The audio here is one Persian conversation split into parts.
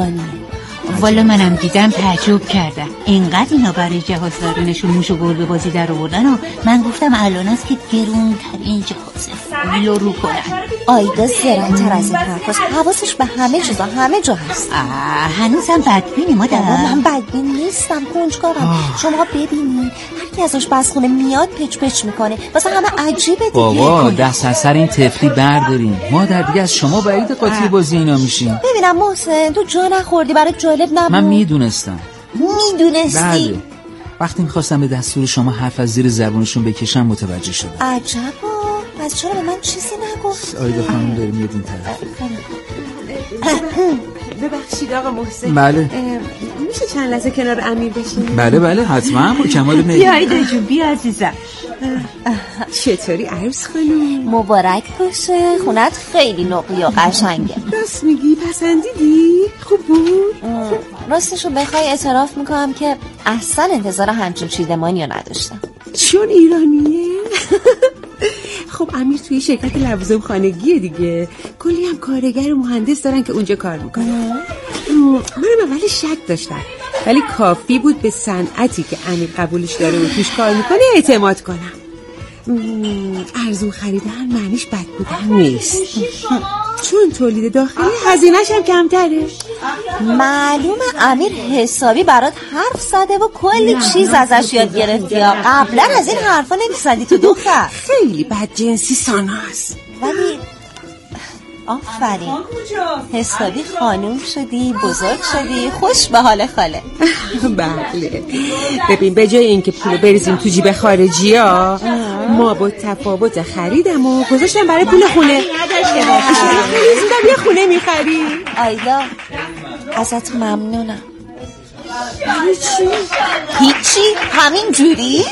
والا منم دیدم تعجب کردم. اینقدر اینا برای جهازدارونشون موش و گربه بازی در آوردن و من گفتم الان است که گرونترین جهازه رو کنن. آیدا زرنگ‌تر از این حرفاست. حواسش به همه چیزا همه جا هست. هنوزم بدبینی مادر؟ من بدبین نیستم، کنجکاوم. شما ببینید هر کی از آشپزخونه میاد پچ پچ میکنه، واسه همه عجیبه دیگه. بابا دست از سر این طفلی بردارین. مادر دیگه از شما بعید قاطی بازی اینا میشین. ببینم محسن تو جا نخوردی، برای جالب نبود؟ من میدونستم. میدونستی؟ بله. وقتی میخواستم به دستور شما حرف از زیر زبونشون بکشم متوجه شدم. عجبا، پس چرا به من چیزی نگفت؟ آیدا خانم داره میاد این طرف. ببخشید آقا محسن. بله. میشه چند لحظه کنار امیر بشین؟ بله حتما با کمال میل. بیا آیدا جون بیا عزیزم. چطوری عروس خانم؟ مبارک باشه، خونت خیلی نقی و قشنگه. راست میگی؟ پسندیدی؟ خوب بود؟ راستشو بخوای اعتراف میکنم که اصلا انتظار همچین چیدمانی رو نداشتم. چون ایرانیه؟ خب امیر توی شرکت لوازم خانگیه دیگه، کلی هم کارگر و مهندس دارن که اونجا کار میکنن. منم اول شک داشتم ولی کافی بود به صنعتی که امیر قبولش داره و توش کار میکنه اعتماد کنم. ارزون خریدن معنیش بد بودن نیست، چون تولید داخلی هزینه‌ش هم کمتره. معلومه امیر حسابی برات حرف زده و کلی چیز ازش یاد گرفتی. قبلا از این حرفا نمی‌زدی تو دختر. خیلی بدجنسی ساناس. ولی آفرین، حسابی خانوم شدی، بزرگ شدی، خوش به حال خاله. بله. ببین به جای اینکه پولو بریزیم تو جیب خارجی‌ها، ما با تفاوت خریدم و گذاشتم برای پول خونه. نداشته باشم یه خونه می‌خری. آیدا ازت ممنونم. هیچی همین جوری.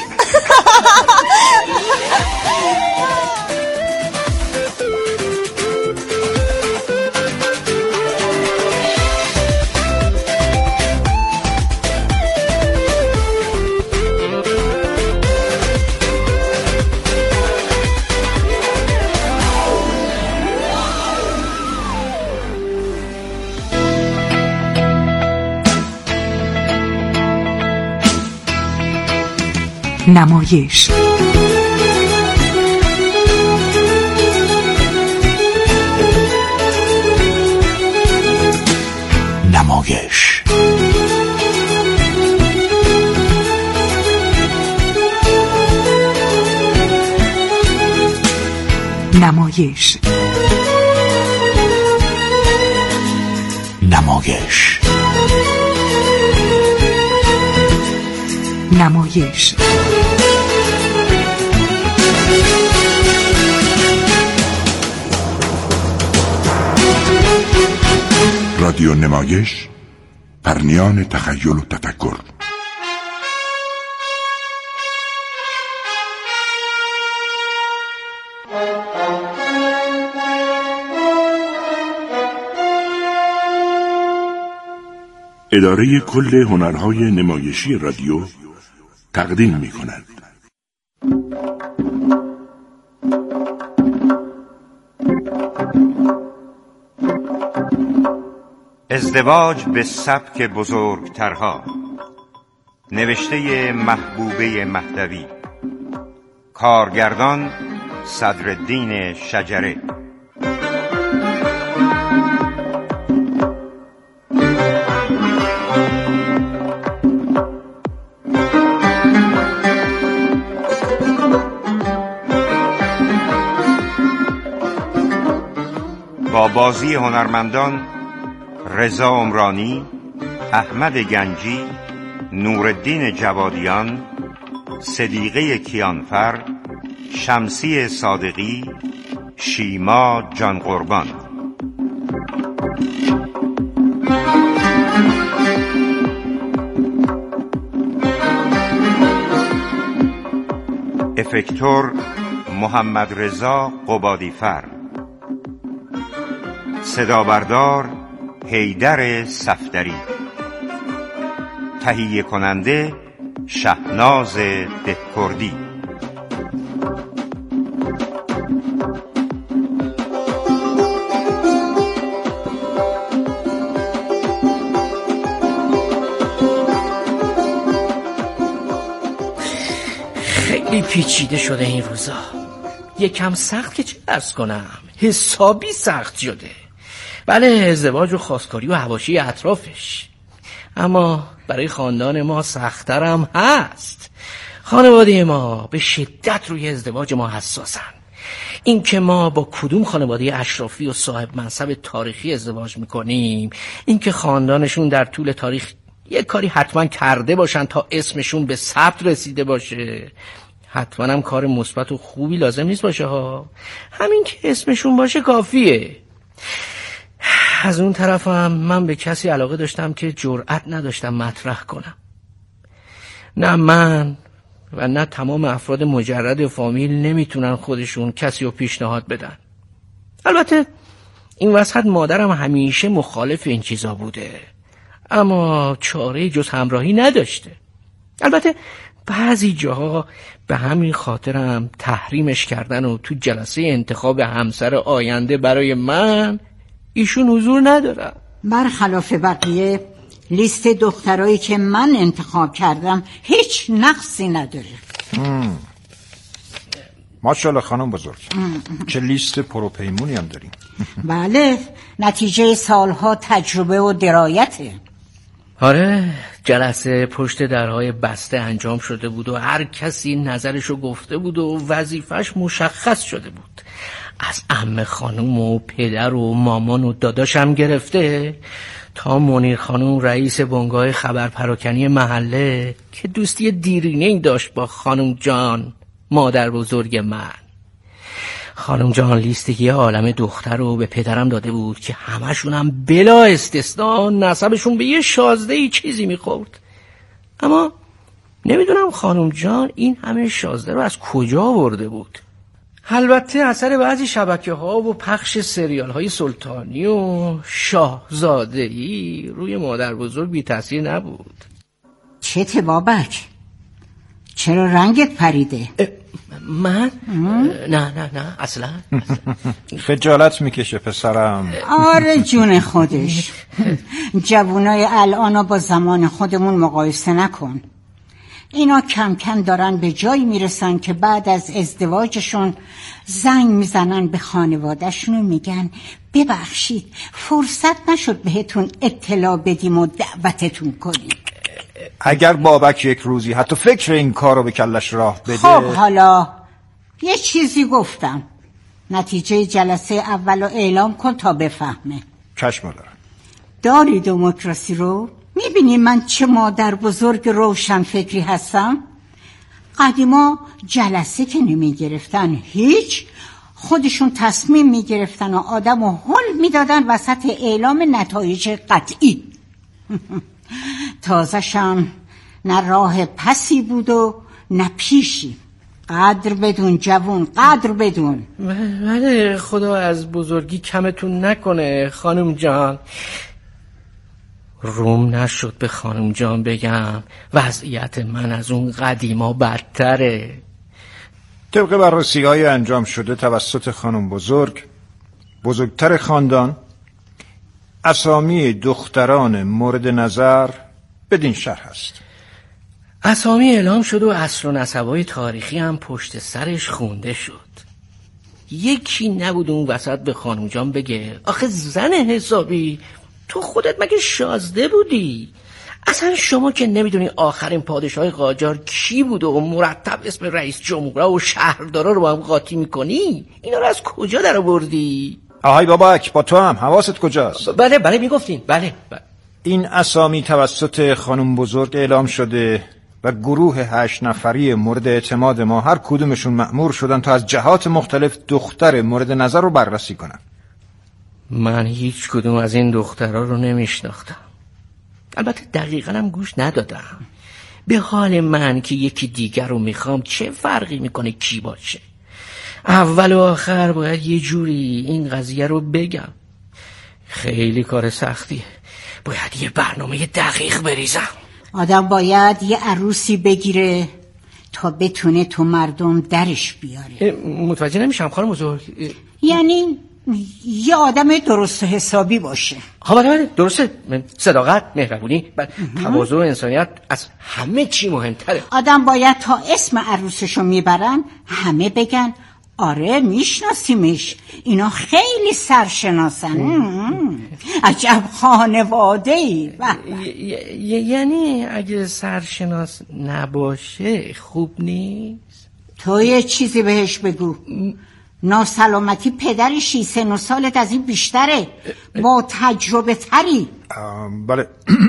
نمایش. نمایش. نمایش. نمایش. نمایش. رادیو نمایش، پرنیان تخیل و تفکر. اداره کل هنرهای نمایشی رادیو تقدیم می‌کند. ازدواج به سبک بزرگترها، نوشته محبوبه مهدوی، کارگردان صدرالدین شجره. با بازی هنرمندان رضا عمرانی، احمد گنجی، نورالدین جوادیان، صدیقه کیانفر، شمسی صادقی، شیما جان قربان. افکتور محمد رضا قبادیفر، صدابردار حیدر صفدری، تهیه کننده شهناز دهکردی. خیلی پیچیده شده این روزا. یکم سخت که چه عرض کنم، حسابی سخت شده. بله، ازدواج و خواستگاری و حواشی اطرافش، اما برای خاندان ما سخت‌ترم هست. خانواده ما به شدت روی ازدواج ما حساسن. این که ما با کدوم خانواده اشرافی و صاحب منصب تاریخی ازدواج میکنیم، این که خاندانشون در طول تاریخ یک کاری حتما کرده باشن تا اسمشون به ثبت رسیده باشه، حتما هم کار مثبت و خوبی لازم نیست باشه ها. همین که اسمشون باشه کافیه. از اون طرفم من به کسی علاقه داشتم که جرأت نداشتم مطرح کنم. نه من و نه تمام افراد مجرد فامیل نمیتونن خودشون کسی رو پیشنهاد بدن. البته این وسط مادرم همیشه مخالف این چیزا بوده، اما چاره جز همراهی نداشته. البته بعضی جاها به همین خاطرم تحریمش کردن و تو جلسه انتخاب همسر آینده برای من ایشون حضور ندارن. برخلاف بقیه لیست دخترایی که من انتخاب کردم هیچ نقصی نداره. ماشاءالله خانم بزرگ، چه لیست پروپیمونی هم داریم. بله، نتیجه سالها تجربه و درایته. آره، جلسه پشت درهای بسته انجام شده بود و هر کسی نظرشو گفته بود و وظیفش مشخص شده بود. از عمه خانم و پدر و مامان و داداشم گرفته تا منیر خانم رئیس بنگاه خبر پراکنی محله که دوستی دیرینه‌ای داشت با خانم جان، مادر بزرگ من. خانم جان لیست یه عالم دختر رو به پدرم داده بود که همشونم بلا استثنا نسبشون به یه شازده‌ای چیزی میخورد. اما نمیدونم خانم جان این همه شازده رو از کجا آورده بود. البته اثر بعضی شبکه‌ها و پخش سریال‌های سلطانی و شاهزاده‌ای روی مادر بزرگ بی تاثیر نبود. چته بابک؟ چرا رنگت پریده؟ من؟ نه اصلا. خجالت میکشه پسرم. آره جون خودش. جوانای الان با زمان خودمون مقایسه نکن. اینا کم کم دارن به جایی میرسن که بعد از ازدواجشون زنگ میزنن به خانوادهشون و میگن ببخشید فرصت نشد بهتون اطلاع بدیم و دعوتتون کنیم. اگر بابک یک روزی حتی فکر این کار رو به کلش راه بده. خب حالا یه چیزی گفتم، نتیجه جلسه اول رو اعلام کن تا بفهمه. چشم دارم. داری دموکراسی رو؟ میبینی من چه مادر بزرگ روشن فکری هستم؟ قدیما جلسه که نمیگرفتن هیچ، خودشون تصمیم میگرفتن و آدم رو هل میدادن وسط اعلام نتایج قطعی. تازه‌شم نه راه پسی بود و نه پیشی. قدر بدون جوون، قدر بدون. بله، خدا از بزرگی کمتون نکنه خانم جان. روم نشد به خانم جان بگم وضعیت من از اون قدیما بدتره. طبق بررسی‌های انجام شده توسط خانم بزرگ، بزرگتر خاندان، اسامی دختران مورد نظر بدین شرح است. اسامی اعلام شد و اصل و نسبای تاریخی هم پشت سرش خونده شد. یکی نبود اون وسط به خانم جان بگه آخه زن حسابی تو خودت مگه شازده بودی؟ اصلا شما که نمیدونی آخرین پادشاه قاجار کی بود و مرتب اسم رئیس جمهورها و شهردارا رو با هم قاطی میکنی؟ اینا رو از کجا در آوردی؟ آهای بابک، با تو هم حواست کجاست؟ بله میگفتین. بله. این اسامی توسط خانم بزرگ اعلام شده و گروه 8 نفری مورد اعتماد ما هر کدومشون مأمور شدن تا از جهات مختلف دختر مورد نظر رو بررسی کنن. من هیچ کدوم از این دخترها رو نمیشناختم. البته دقیقاً هم گوش ندادم. به حال من که یکی دیگر رو میخوام چه فرقی میکنه کی باشه؟ اول و آخر باید یه جوری این قضیه رو بگم. خیلی کار سختیه. باید یه برنامه دقیق بریزم. آدم باید یه عروسی بگیره تا بتونه تو مردم درش بیاره. متوجه نمیشم خانم بزرگ. یعنی یه آدم درست و حسابی باشه. بله درسته. صداقت، مهربونی، تواضع و انسانیت از همه چی مهمتره. آدم باید تا اسم عروسشو میبرن همه بگن آره میشناسیمش، اینا خیلی سرشناسن. عجب خانواده‌ای. یعنی اگه سرشناس نباشه خوب نیست؟ تو یه چیزی بهش بگو. ناسلامتی پدرشی، سن و سالت از این بیشتره، با تجربه تری. بله.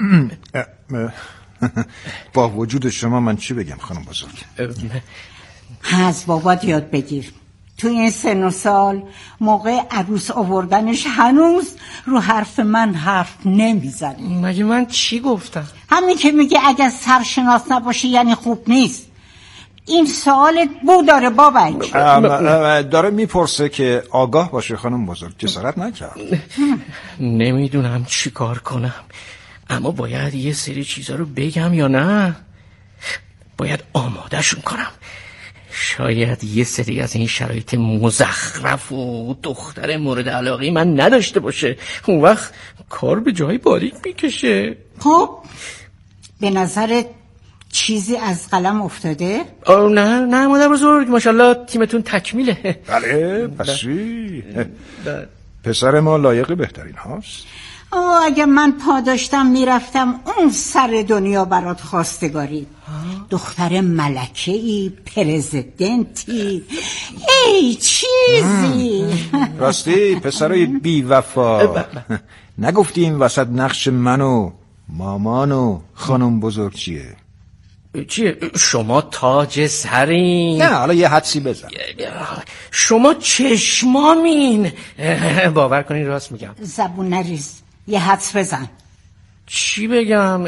با وجود شما من چی بگم خانم بزرگ؟ از بابات یاد بگیر. تو این سن و سال موقع عروس آوردنش هنوز رو حرف من حرف نمیزنی. مگه من چی گفتم؟ همین که میگه اگر سرشناس نباشه یعنی خوب نیست. این سوالت بو داره بابک. داره میپرسه که آگاه باشه خانم بزرگ. جسارت نکرد. نمیدونم چی کار کنم، اما باید یه سری چیزا رو بگم یا نه؟ باید آمادهشون کنم. شاید یه سری از این شرایط مزخرف و دختر مورد علاقه من نداشته باشه، اون وقت کار به جای باریک میکشه. خب به نظرت چیزی از قلم افتاده؟ نه مادر بزرگ، ماشاءالله تیمتون تکمیله. بله پسی پسر ما لایق بهترین هاست. اگه من پا داشتم میرفتم اون سر دنیا برات خواستگاری. دختر ملکه‌ای، پرزیدنتی، ای چیزی. راستی پسرای بی وفا، نگفتی این وسط نقش من و مامان و خانم بزرگ چیه؟ شما تاج سرین. نه حالا یه حدسی بزن. شما چشمامین. باور کنین راست میگم. زبون نریز، یه حدس بزن. چی بگم؟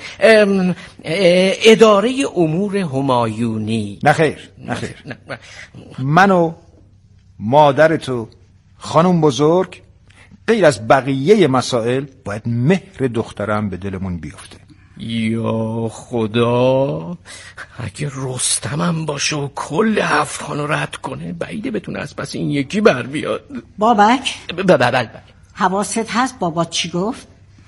اداره امور همایونی. نه خیر. من و مادر تو خانم بزرگ غیر از بقیه مسائل باید مهر دخترم به دلمون بیفته. یا خدا، اگه رستمم باشه و کل 7 خانو رد کنه بعیده بتونه از پس این یکی بر بیاد. بابک؟ بله. حواست هست بابات چی گفت؟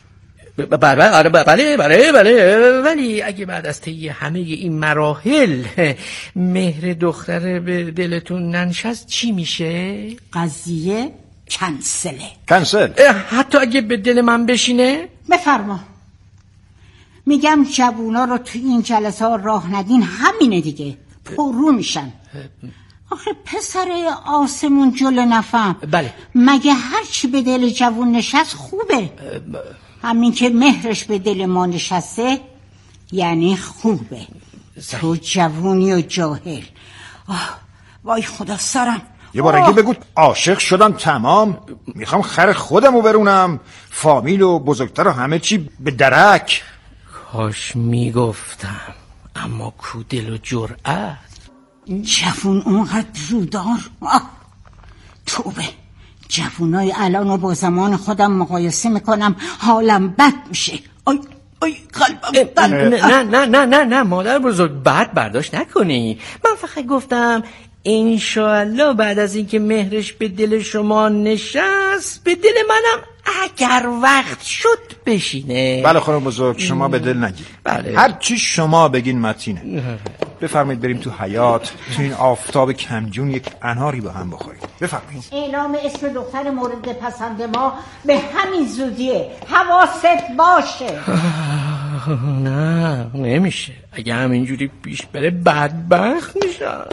بله ولی اگه بعد از طی همه این مراحل مهر دختر به دلتون ننشست چی میشه؟ قضیه کنسله. کنسل؟ حتی اگه به دل من بشینه؟ بفرما. میگم جوونا رو تو این جلسه ها راه ندین، همینه دیگه، پررو میشن. آخه پسر آسمون جل نفهم. بله. مگه هرچی به دل جوون نشست خوبه؟ همین که مهرش به دل ما نشسته یعنی خوبه. تو جوونی و جاهل. وای خدا سرم. یه بار اگه بگو عاشق شدم تمام، میخوام خر خودمو برونم، فامیل و بزرگتر و همه چی به درک. کاش میگفتم، اما کو دل و جرأت. جوون اونقدر رودار. توبه، جوونای الان رو با زمان خودم مقایسه میکنم حالم بد میشه. آی قلبم. نه مادر بزرگ، بد برداشت نکنی. من فقط گفتم انشاءالله بعد از اینکه مهرش به دل شما نشست به دل منم اگر وقت شد بشینه. بله خانم بزرگ، شما به دل نگیر. بله. هر چی شما بگین متینه. بفرمایید بریم تو حیاط، تو این آفتاب کمجون یک اناری با هم بخوریم. بفرمایید. اعلام اسم دختر مورد پسند ما به همین زودیه، حواست باشه. نه نمیشه، اگه همینجوری پیش بره بدبخت میشم.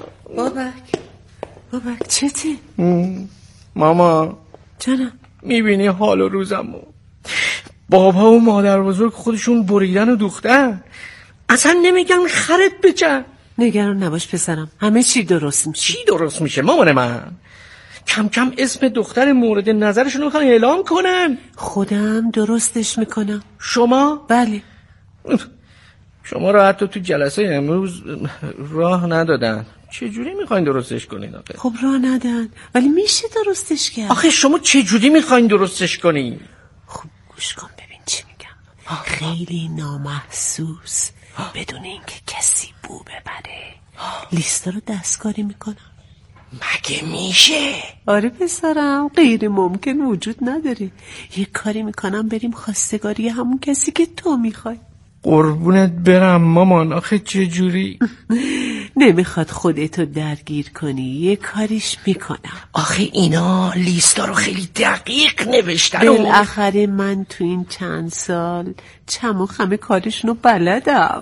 بابک چتی؟ ماما جانم، میبینی حال و روزمو؟ بابا و مادر بزرگ خودشون بریدن و دوختن، اصلا نمیگن خرت بچن. نگران نباش پسرم، همه چی درست میشه. چی درست میشه مامان من؟ کم کم اسم دختر مورد نظرشون رو اعلام کنن. خودم درستش میکنم. شما؟ بله. شما را حتی تو جلسه امروز راه ندادن، چجوری میخواین درستش کنین آخه؟ خب راه ندن ولی میشه درستش کرد. آخه شما چجوری میخواین درستش کنین؟ خب گوش کن ببین چی میگم. خیلی نامحسوس، بدون اینکه کسی بو ببره، لیستا رو دستکاری میکنم. مگه میشه؟ آره پسرم، غیر ممکن وجود نداره. یه کاری میکنم بریم خواستگاری همون کسی که تو میخوای. قربونت برم مامان، آخه چه جوری؟ نمیخواد خودتو درگیر کنی، یه کاریش میکنم. آخه اینا لیستا رو خیلی دقیق نوشتن. بالاخره من تو این چند سال چم و خمه کارشونو بلدم.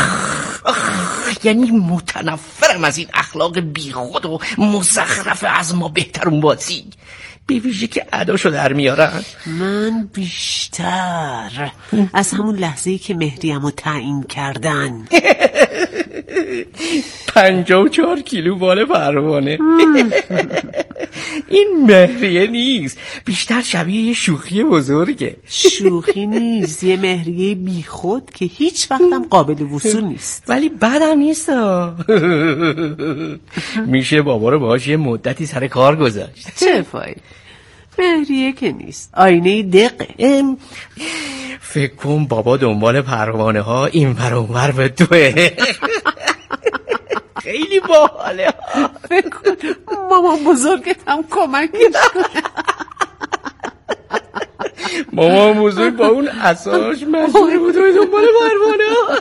یعنی متنفرم از این اخلاق بیخود و مزخرف از ما بهترون بازی، به ویژه که اداشو در میارن. من بیشتر از همون لحظه‌ای که مهریه‌مو تعیین کردن 54 کیلو بال پروانه. این مهریه نیست، بیشتر شبیه یه شوخی بزرگه. شوخی نیست، یه مهریه بیخود که هیچ وقتم قابل وصول نیست. ولی بدم نیست. میشه بابا رو باهاش یه مدتی سر کار گذاشت. چه فایده؟ مهریه که نیست، آینه دقه. فکر کن بابا دنبال پروانه ها این ور اون ور به توه. خیلی باحاله. فکر کن مامان بزرگت هم کمکش کنه. مامان بزرگ با اون اساش مجبور بود دنبال پروانه ها.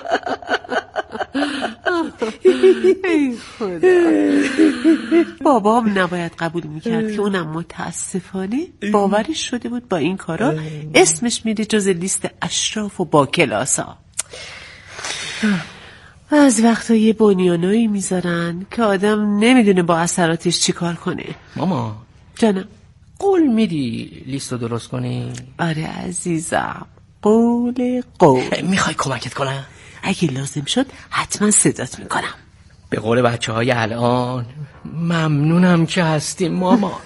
ای خدا، بابام نباید قبول میکرد که اونم متاسفانه باورش شده بود با این کارا اسمش میره جز لیست اشراف و با کلاسا. از وقتا یه بنیانایی میذارن که آدم نمیدونه با اثراتش چی کار کنه. ماما جانم، قول میدی لیستو درست کنی؟ آره عزیزم، قول. میخوای کمکت کنم؟ اگه لازم شد حتما صدات میکنم. به قول بچه های الان ممنونم که هستی ماما.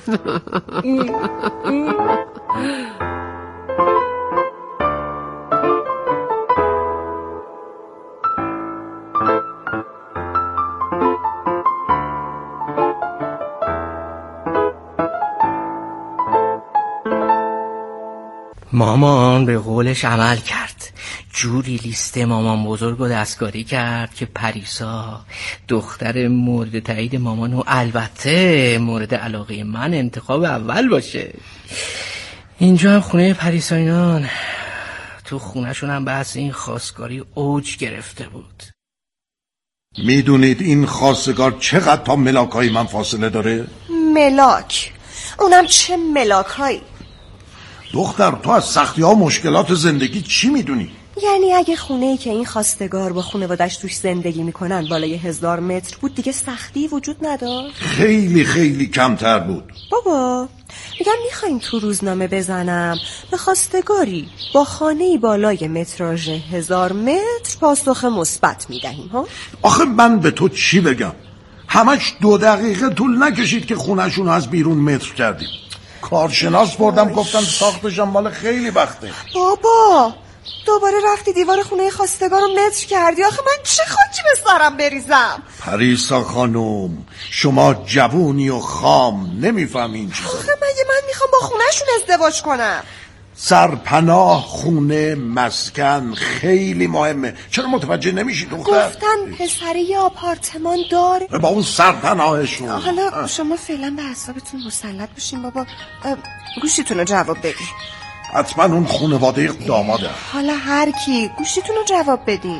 مامان به قولش عمل کرد، جوری لیست مامان بزرگ رو دستکاری کرد که پریسا دختر مورد تایید مامان و البته مورد علاقه من انتخاب اول باشه. اینجا هم خونه پریساییان، تو خونهشون هم بحث این خواستگاری اوج گرفته بود. میدونید این خواستگار چقدر تا ملاکای من فاصله داره؟ ملاک؟ اونم چه ملاکایی؟ دختر تو از سختی ها و مشکلات زندگی چی میدونی؟ یعنی اگه خونه‌ای که این خواستگار با خانواده‌اش توش زندگی میکنن بالای 1000 متر بود دیگه سختی وجود نداشت؟ خیلی خیلی کمتر بود. بابا میگم میخوایم تو روزنامه بزنم به خواستگاری با خانه‌ای بالای متراژ 1000 متر پاسخ مثبت میدهیم ها؟ آخه من به تو چی بگم؟ همش 2 دقیقه طول نکشید که خونه‌شون از بیرون متر کردیم. کارشناس بردم گفتن ساختشم مال خیلی وقته. بابا دوباره رفتی دیوار خونه خواستگار رو متر کردی. آخه من چه خاکی به سرم بریزم؟ پریسا خانم شما جوونی و خام نمیفهمین چیزا. آخه مگه من میخوام با خونهشون ازدواج کنم؟ سرپناه، خونه، مسکن خیلی مهمه. چرا متوجه نمیشی دختر؟ گفتن پسری یه آپارتمان داره با اون سرپناهشون. حالا شما فعلا به حسابتون مسلط بشین بابا. گوشیتون رو جواب بدین. حتما اون خانواده داماده. حالا هر کی گوشیتون رو جواب بدین.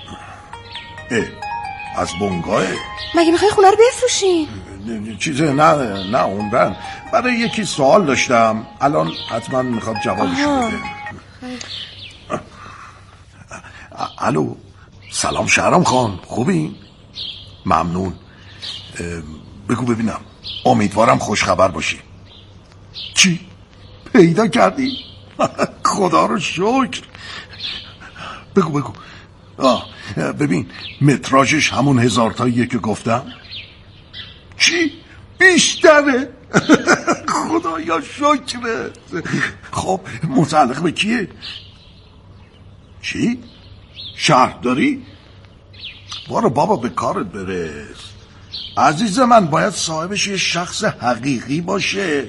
از بنگاهه؟ مگه میخوای خونه رو بفروشین؟ چیزه نه عمرن. برای یکی سوال داشتم الان حتما میخواد جوابش بده. الو سلام شهرام خان، خوبی؟ ممنون. بگو ببینم، امیدوارم خوش خبر باشی. چی؟ پیدا کردی؟ خدا رو شکر. بگو ببین متراژش همون 1000 تاییه که گفتم؟ چی؟ بیشتره؟ خدایا شکره. خب متعلق به کیه؟ چی؟ شهرداری؟ بارو بابا به کارت برس عزیز من. باید صاحبش یه شخص حقیقی باشه.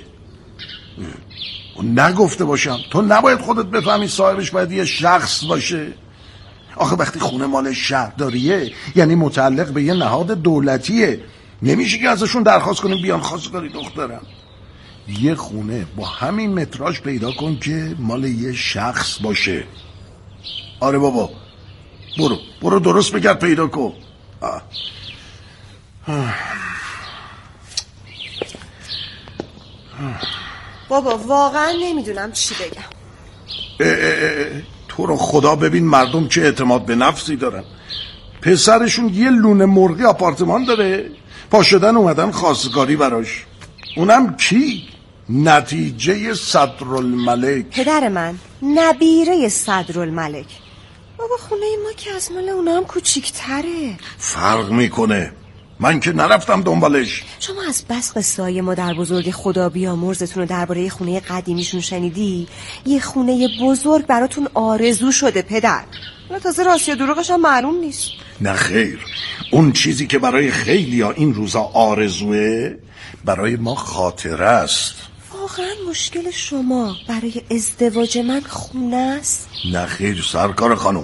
نگفته باشم تو نباید خودت بفهمی صاحبش باید یه شخص باشه. آخه وقتی خونه مال شهرداریه یعنی متعلق به یه نهاد دولتیه. نمیشه که ازشون درخواست کنیم بیان خواستگاری دخترم. یه خونه با همین متراژ پیدا کن که مال یه شخص باشه. آره بابا، برو درست بگرد پیدا کن. بابا واقعا نمیدونم چی بگم. تو رو خدا ببین مردم چه اعتماد به نفسی دارن. پسرشون یه لونه مرغی آپارتمان داره، پا شدن اومدن خواستگاری براش. اونم کی؟ نتیجه صدرالملک. پدر من نبیره صدرالملک. بابا خونه ما که از مال اونا هم کوچیک‌تره. فرق میکنه، من که نرفتم دنبالش. شما از بس قصه‌های مادر بزرگ خدا بیامرزتون رو درباره خونه قدیمیشون شنیدی؟ یه خونه بزرگ براتون آرزو شده پدر. نه تازه راستی دروغش هم معلوم نیست. نه خیر، اون چیزی که برای خیلیا این روزا آرزوه برای ما خاطره است. واقعا مشکل شما برای ازدواج من خونه است؟ نه خیر سرکار خانم،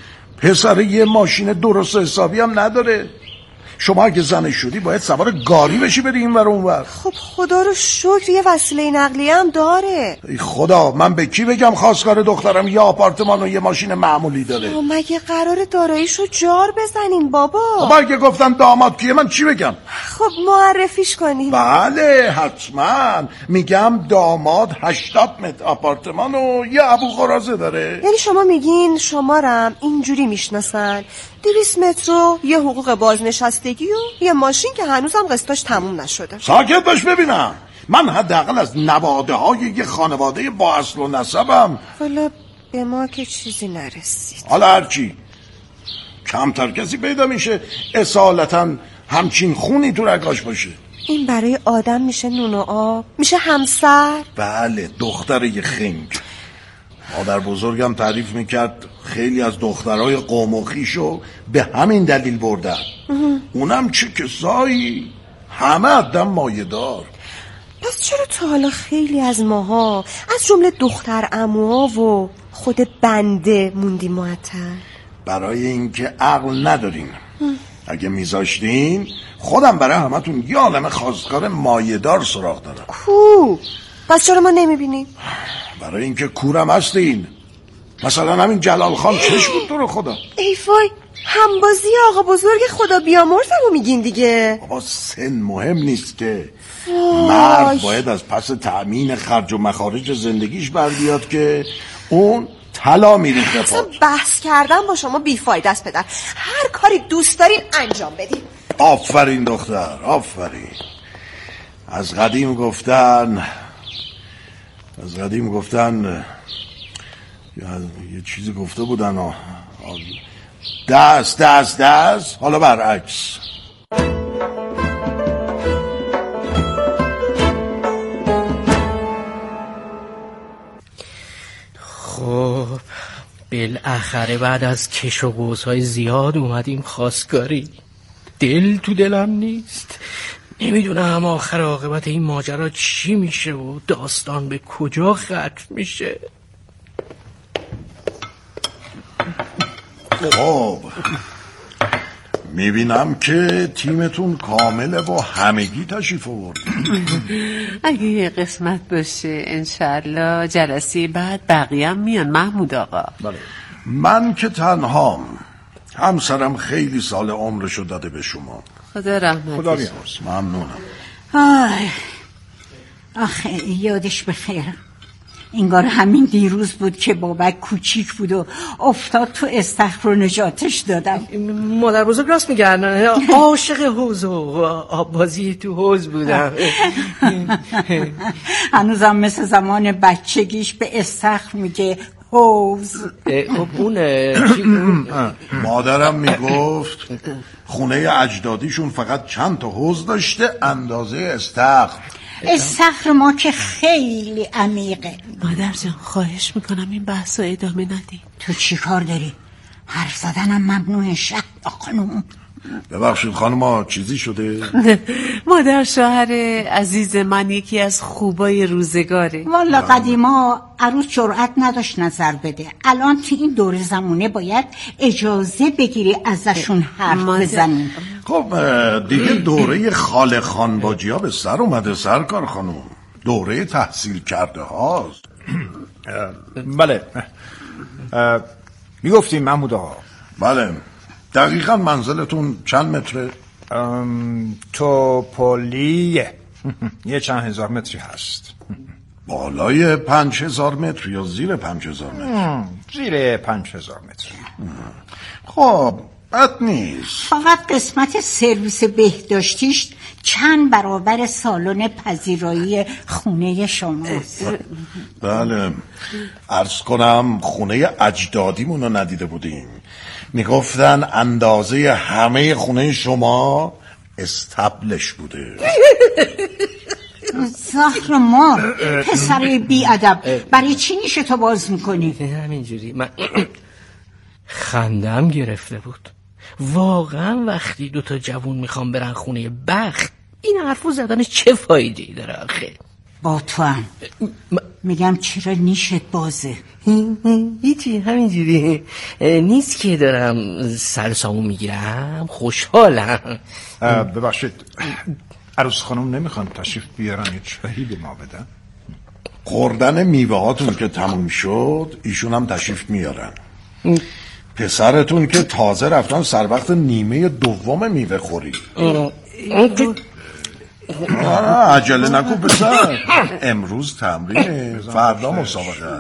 پسر یه ماشین درست حسابی هم نداره. شما اگه زنش شدی باید سوار گاری بشی بری این ور اون ور. خب خدا رو شکر یه وسیله نقلیه هم داره. ای خدا، من به کی بگم خواستگار دخترم یه آپارتمان و یه ماشین معمولی داره؟ مگه قرار داراییشو جار بزنیم بابا؟ خب اگه گفتن داماد کیه من چی بگم؟ خب معرفیش کنیم. بله حتما، میگم داماد 80 متر آپارتمان و یه ابو قرازه داره. یعنی شما میگین شمارم اینجوری میشناسن 200 متر و یه حقوق بازنشستگی و یه ماشین که هنوزم قسطاش تموم نشده. ساکت باش ببینم، من حداقل از نواده های یه خانواده با اصل و نسبم. والا به ما که چیزی نرسید. حالا هرچی، کمتر کسی پیدا میشه اصالتا همچین خونی تو رگاش باشه. این برای آدم میشه نون و آب، میشه همسر. بله، دختر یه خنگ. مادر بزرگم تعریف میکرد خیلی از دخترای قوم و خویشو به همین دلیل بردن. اونم چه کسایی، همه آدم مایه دار. پس چرا تا حالا خیلی از ماها از جمله دختر عموها و خود بنده موندی معطل؟ برای اینکه عقل ندارین. اگه میذاشتین خودم برای همتون یه عالمه خواستگار مایه دار سراغ دارم. کو؟ پس چرا ما نمیبینیم؟ برای اینکه کورم هستین. مثلا همین جلال خان چش بود تو رو خدا. ای وای، همبازی آقا بزرگ خدا بیامرزمو میگین دیگه. بابا سن مهم نیست که، مرد باید از پس تأمین خرج و مخارج زندگیش بر بیاد که اون طلا میریخه. اصلا بحث کردن با شما بیفایده است پدر. هر کاری دوست دارین انجام بدین. آفرین دختر، آفرین. از قدیم گفتن یه چیزی گفته بودن دست حالا برعکس. خب بالاخره بعد از کش و قوس‌های زیاد اومدیم خواستگاری. دل تو دلم نیست، نمیدونم آخر عاقبت این ماجرا چی میشه و داستان به کجا ختم میشه. خب میبینم که تیمتون کامله و همگی تشریف آوردید. اگه یه قسمت باشه انشالله جلسه بعد بقیه هم میان محمود آقا. بله. من که تنهام، همسرم خیلی سال عمرشو داده به شما. خدا رحمتش. خدا بیامرز. ممنونم. آخه یادش بخیر، انگار همین دیروز بود که بابک کوچیک بود و افتاد تو استخر و نجاتش دادم. مادر بزرگ راست میگن، عاشق حوض و آبازی تو حوض بودم. هنوزم مثل زمان بچگیش به استخر میگه حوض. مادرم میگفت خونه اجدادیشون فقط چند تا حوض داشته اندازه استخر. استخر ما که خیلی عمیقه. مادر جان خواهش میکنم این بحثو ادامه ندی. تو چی کار داری؟ حرف زدنم ممنوعه. شد خانوم. ببخشید خانم، چیزی شده؟ مادر شوهر عزیز من یکی از خوبای روزگاره. والا قدیما عروس جرأت نداشت نظر بده. الان تو این دور زمونه باید اجازه بگیری ازشون حرف بزنیم. خب دیگه دوره خاله خانباجی ها به سر اومده سرکار خانم. دوره تحصیل کرده هاست. بله میگفتیم محمود آقا. بله دقیقا منزلتون چند متره؟ توپولیه یه چند هزار متری هست. بالای 5000 متر یا زیر 5000 متر؟ زیر 5000 متر. خب بد نیست. فقط قسمت سرویس بهداشتیش چند برابر سالن پذیرایی خونه شماست. بله عرض کنم خونه اجدادیمون رو ندیده بودیم. میگفتن اندازه همه خونه شما استبلش بوده. زهر مار پسر بی ادب، برای چی نیشه تو باز میکنی؟ همینجوری من خندم گرفته بود. واقعا وقتی دوتا جوون میخوام برن خونه بخت این حرفو زدنش چه فایده‌ای داره آخه؟ با تو هم میگم چرا نیشت بازه؟ هیچی همینجوری نیست که دارم سرسامو میگیرم، خوشحالم. ببخشید عروس خانم نمیخوان تشریف بیارن یه چایی به ما بدن؟ خوردن میوه هاتون که تموم شد ایشون هم تشریف میارن. پسرتون که تازه رفتن سر وقت نیمه دوم میوه خوری. عجله نکن پسر، امروز تمرینه، فردا مسابقه.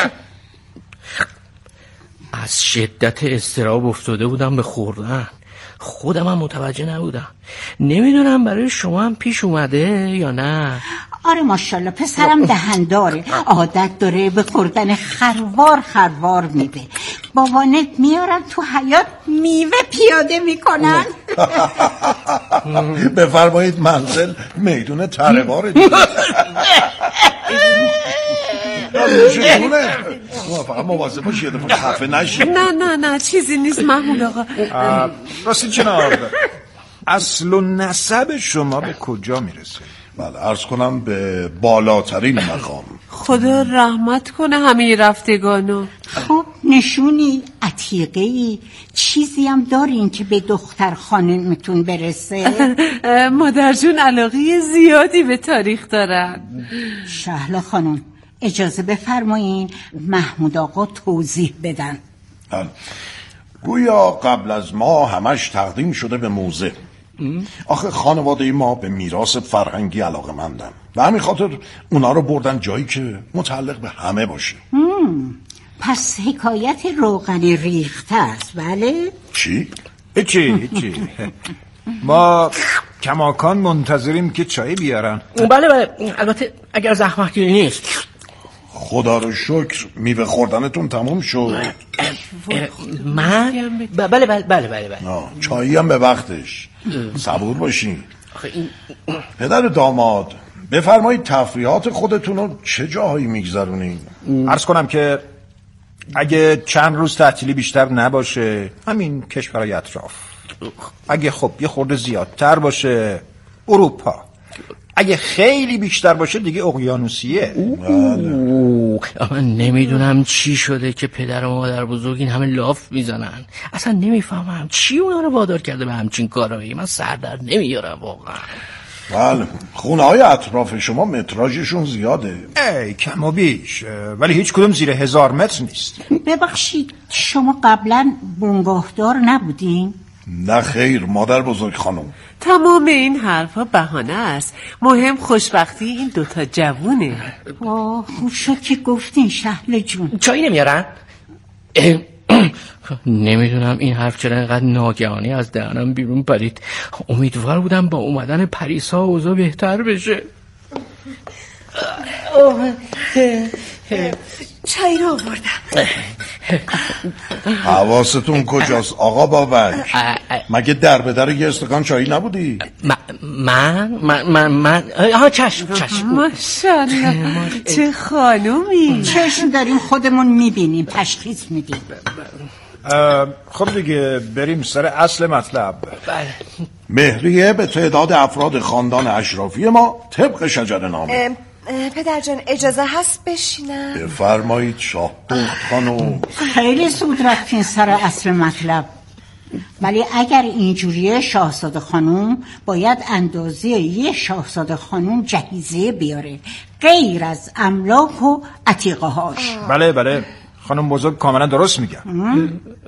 از شدت اضطراب افتاده بودم به خوردن، خودم هم متوجه نبودم. نمیدونم برای شما هم پیش اومده یا نه؟ آره ماشاءالله پسرم دهنداره، عادت داره به خوردن خروار میده. بابانت میارن تو حیاط میوه پیاده میکنن. بفرمایید منزل میدون تره‌واره دیگه. فقط مواظب باش یه دفعه خفه نشی. نه چیزی نیست محمود آقا. راستی جناب اصل و نسب شما به کجا میرسه؟ بله عرض کنم به بالاترین مقام. خدا رحمت کنه همه رفتگانو. خب نشونی عتیقه‌ای چیزی هم دارین که به دختر خانمتون برسه؟ مادر جون علاقه زیادی به تاریخ دارن. شهلا خانم اجازه بفرمایین محمود آقا توضیح بدن. گویا قبل از ما همش تقدیم شده به موزه. آخه خانواده ما به میراث فرهنگی علاقه‌مندن و همین خاطر اونا رو بردن جایی که متعلق به همه باشه. پس حکایت روغن ریخته است. بله؟ چی؟ هیچی ما کماکان منتظریم که چای بیارن. بله البته اگر زحمتی نیست. خدا رو شکر میوه خوردنتون تموم شد. من؟ بله چایی هم به وقتش. صبور باشین. پدر داماد بفرمایید تفریحات خودتون رو چه جاهایی میگذرونین؟ عرض کنم که اگه چند روز تعطیلی بیشتر نباشه همین کشورهای اطراف، اگه خب یه خورده زیادتر باشه اروپا، اگه خیلی بیشتر باشه دیگه اقیانوسیه. من نمیدونم چی شده که پدر و مادر بزرگ این همه لاف میزنن. اصلا نمیفهمم چی اونا رو وادار کرده به همچین کارهایی. من سر در نمیارم واقعا. بله خونه های اطراف شما متراژشون زیاده. کم و بیش، ولی هیچ کدوم زیر 1000 متر نیست. ببخشید شما قبلا بنگاهدار نبودین؟ نه خیر مادر بزرگ خانم. تمام این حرفا بهانه است، مهم خوشبختی این دوتا جوونه. خوب شد که گفتین شهلا جون. چایی نمیارن؟ نمیدونم این حرف چرا اینقدر ناگهانی از دهنم بیرون پرید. امیدوار بودم با اومدن پریسا اوضاع بهتر بشه. چای رو آوردم. حواستون کجاست آقا بابک؟ مگه در به در یه استکان چایی نبودی؟ من چشم ماشاءالله چه خانومی. چشم داریم خودمون میبینیم، تشخیص میدیم. خب دیگه بریم سر اصل مطلب. مهریه به تعداد افراد خاندان اشرافی ما طبق شجره نامه. پدر جان اجازه هست بشینم؟ بفرمایید شاه دخت خانم. خیلی زود رفتین سر اصل مطلب، ولی اگر اینجوریه شاهزاده خانوم باید اندازه یه شاهزاده خانوم جهیزیه بیاره غیر از املاک و عتیقه هاش. بله خانم بزرگ کاملا درست میگن.